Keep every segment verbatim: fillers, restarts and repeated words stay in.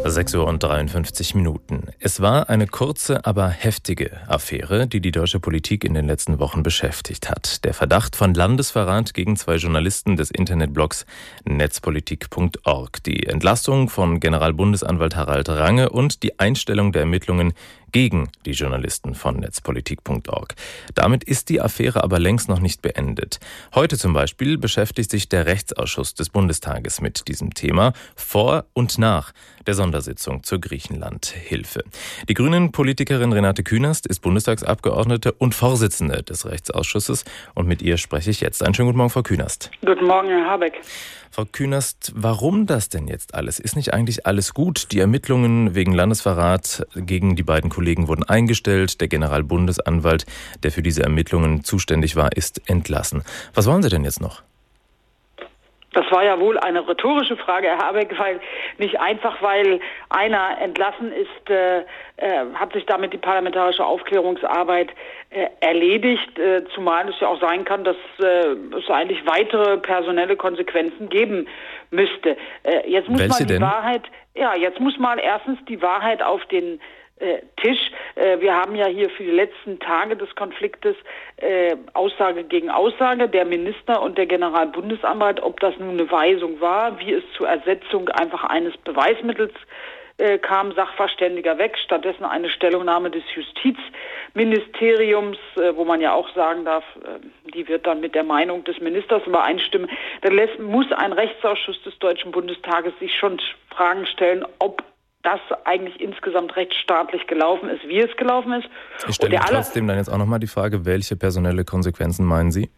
sechs Uhr und dreiundfünfzig Minuten. Es war eine kurze, aber heftige Affäre, die die deutsche Politik in den letzten Wochen beschäftigt hat. Der Verdacht von Landesverrat gegen zwei Journalisten des Internetblogs netzpolitik punkt org. Die Entlassung von Generalbundesanwalt Harald Range und die Einstellung der Ermittlungen gegen die Journalisten von netzpolitik punkt org. Damit ist die Affäre aber längst noch nicht beendet. Heute zum Beispiel beschäftigt sich der Rechtsausschuss des Bundestages mit diesem Thema vor und nach der Sondersitzung zur Griechenland-Hilfe. Die Grünen-Politikerin Renate Künast ist Bundestagsabgeordnete und Vorsitzende des Rechtsausschusses und mit ihr spreche ich jetzt. Einen schönen guten Morgen, Frau Künast. Guten Morgen, Herr Habeck. Frau Künast, warum das denn jetzt alles? Ist nicht eigentlich alles gut? Die Ermittlungen wegen Landesverrat gegen die beiden Kollegen wurden eingestellt. Der Generalbundesanwalt, der für diese Ermittlungen zuständig war, ist entlassen. Was wollen Sie denn jetzt noch? Das war ja wohl eine rhetorische Frage, Herr Habeck, weil nicht einfach, weil einer entlassen ist, äh, äh, hat sich damit die parlamentarische Aufklärungsarbeit äh, erledigt, äh, zumal es ja auch sein kann, dass äh, es eigentlich weitere personelle Konsequenzen geben müsste. Äh, jetzt muss Welche mal die denn? Wahrheit, ja, jetzt muss mal erstens die Wahrheit auf den Äh, Tisch. Äh, wir haben ja hier für die letzten Tage des Konfliktes äh, Aussage gegen Aussage, der Minister und der Generalbundesanwalt, ob das nun eine Weisung war, wie es zur Ersetzung einfach eines Beweismittels äh, kam, Sachverständiger weg, stattdessen eine Stellungnahme des Justizministeriums, äh, wo man ja auch sagen darf, äh, die wird dann mit der Meinung des Ministers übereinstimmen. Dann lässt, muss ein Rechtsausschuss des Deutschen Bundestages sich schon Fragen stellen, ob das eigentlich insgesamt rechtsstaatlich gelaufen ist, wie es gelaufen ist. Ich stelle trotzdem dann jetzt auch nochmal die Frage, welche personelle Konsequenzen meinen Sie?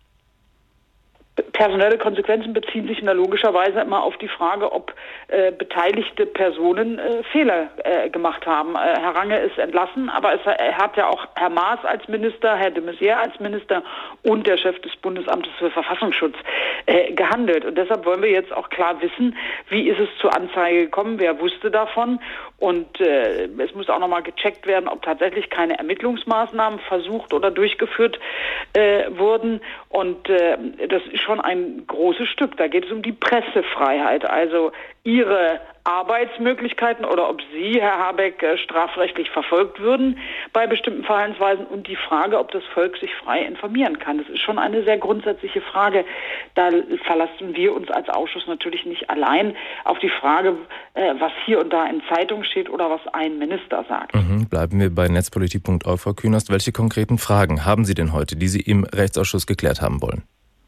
Personelle Konsequenzen beziehen sich na logischerweise immer auf die Frage, ob äh, beteiligte Personen äh, Fehler äh, gemacht haben. Äh, Herr Range ist entlassen, aber es, er hat ja auch Herr Maas als Minister, Herr de Maizière als Minister und der Chef des Bundesamtes für Verfassungsschutz äh, gehandelt. Und deshalb wollen wir jetzt auch klar wissen, wie ist es zur Anzeige gekommen, wer wusste davon. Und äh, es muss auch nochmal gecheckt werden, ob tatsächlich keine Ermittlungsmaßnahmen versucht oder durchgeführt äh, wurden. Und äh, das ist schon ein großes Stück. Da geht es um die Pressefreiheit, also Ihre Arbeitsmöglichkeiten oder ob Sie, Herr Habeck, strafrechtlich verfolgt würden bei bestimmten Verhaltensweisen und die Frage, ob das Volk sich frei informieren kann. Das ist schon eine sehr grundsätzliche Frage. Da verlassen wir uns als Ausschuss natürlich nicht allein auf die Frage, was hier und da in Zeitungen steht oder was ein Minister sagt. Mhm, bleiben wir bei netzpolitik punkt org, Frau Künast. Welche konkreten Fragen haben Sie denn heute, die Sie im Rechtsausschuss geklärt haben wollen?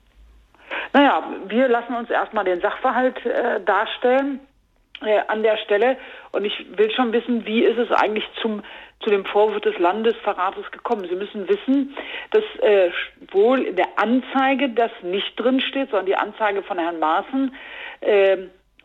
Naja, wir lassen uns erstmal den Sachverhalt äh, darstellen äh, an der Stelle. Und ich will schon wissen, wie ist es eigentlich zum zu dem Vorwurf des Landesverrates gekommen. Sie müssen wissen, dass äh, wohl in der Anzeige das nicht drin steht, sondern die Anzeige von Herrn Maaßen, äh,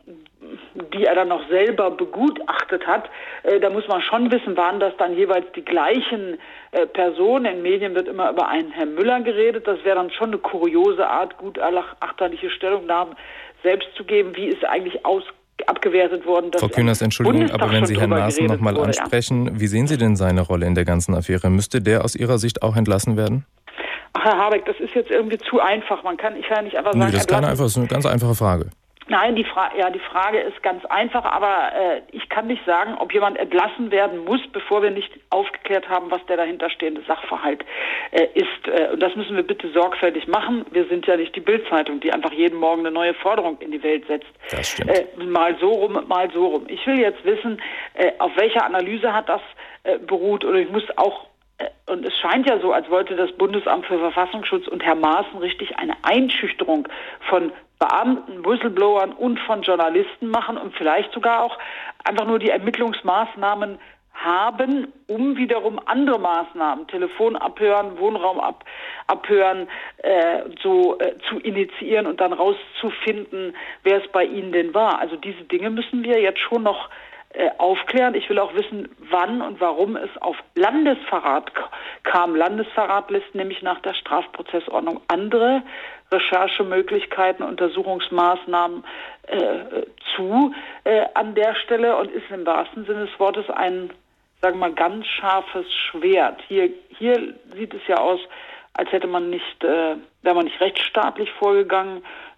die er dann noch selber begutachtet hat. Äh, da muss man schon wissen, waren das dann jeweils die gleichen äh, Personen. In Medien wird immer über einen Herrn Müller geredet. Das wäre dann schon eine kuriose Art, gutachterliche Stellungnahmen selbst zu geben. Wie ist eigentlich aus, abgewertet worden? Dass Frau Künast, Entschuldigung, Bundestag aber wenn Sie Herrn Maaßen nochmal ansprechen, ja? Wie sehen Sie denn seine Rolle in der ganzen Affäre? Müsste der aus Ihrer Sicht auch entlassen werden? Ach, Herr Habeck, das ist jetzt irgendwie zu einfach. Man kann, ich kann nicht einfach sagen... Nee, das ist, keine einfach, das ist eine ganz einfache Frage. Nein, die, Fra- ja, die Frage ist ganz einfach, aber äh, ich kann nicht sagen, ob jemand entlassen werden muss, bevor wir nicht aufgeklärt haben, was der dahinterstehende Sachverhalt äh, ist. Äh, und das müssen wir bitte sorgfältig machen. Wir sind ja nicht die Bild-Zeitung, die einfach jeden Morgen eine neue Forderung in die Welt setzt. Das stimmt. Äh, mal so rum, mal so rum. Ich will jetzt wissen, äh, auf welcher Analyse hat das äh, beruht, oder ich muss auch und es scheint ja so, als wollte das Bundesamt für Verfassungsschutz und Herr Maaßen richtig eine Einschüchterung von Beamten, Whistleblowern und von Journalisten machen und vielleicht sogar auch einfach nur die Ermittlungsmaßnahmen haben, um wiederum andere Maßnahmen, Telefon abhören, Wohnraum ab, abhören, äh, so äh, zu initiieren und dann rauszufinden, wer es bei ihnen denn war. Also diese Dinge müssen wir jetzt schon noch Äh, aufklären. Ich will auch wissen, wann und warum es auf Landesverrat k- kam. Landesverrat lässt nämlich nach der Strafprozessordnung andere Recherchemöglichkeiten, Untersuchungsmaßnahmen äh, zu äh, an der Stelle und ist im wahrsten Sinne des Wortes ein, sagen wir mal, ganz scharfes Schwert. Hier, hier sieht es ja aus, als hätte man nicht, äh, wäre man nicht rechtsstaatlich vorgegangen,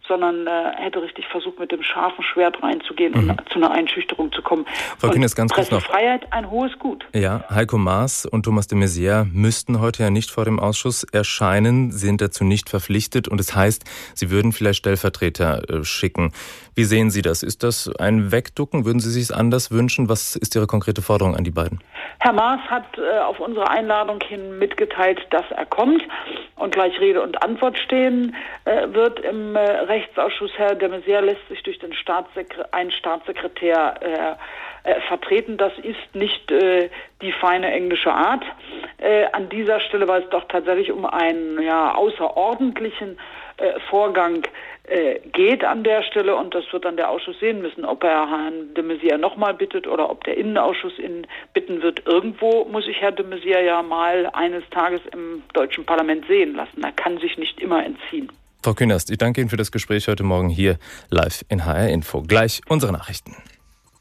sondern äh, hätte richtig versucht, mit dem scharfen Schwert reinzugehen mhm. und zu einer Einschüchterung zu kommen. Frau Kühners, ganz kurz noch. Pressefreiheit, ein hohes Gut. Ja, Heiko Maas und Thomas de Maizière müssten heute ja nicht vor dem Ausschuss erscheinen, sind dazu nicht verpflichtet und es heißt, sie würden vielleicht Stellvertreter äh, schicken. Wie sehen Sie das? Ist das ein Wegducken? Würden Sie sich es anders wünschen? Was ist Ihre konkrete Forderung an die beiden? Herr Maas hat äh, auf unsere Einladung hin mitgeteilt, dass er kommt und gleich Rede und Antwort stehen äh, wird im äh, Rechtsausschuss. Herr de Maizière lässt sich durch den Staatssekre- einen Staatssekretär äh, äh, vertreten. Das ist nicht äh, die feine englische Art. Äh, an dieser Stelle war es doch tatsächlich um einen ja, außerordentlichen äh, Vorgang äh, geht an der Stelle und das wird dann der Ausschuss sehen müssen, ob er Herrn de Maizière nochmal bittet oder ob der Innenausschuss ihn bitten wird. Irgendwo muss ich Herr de Maizière ja mal eines Tages im deutschen Parlament sehen lassen. Er kann sich nicht immer entziehen. Frau Kühners, ich danke Ihnen für das Gespräch heute Morgen hier live in H R Info. Gleich unsere Nachrichten.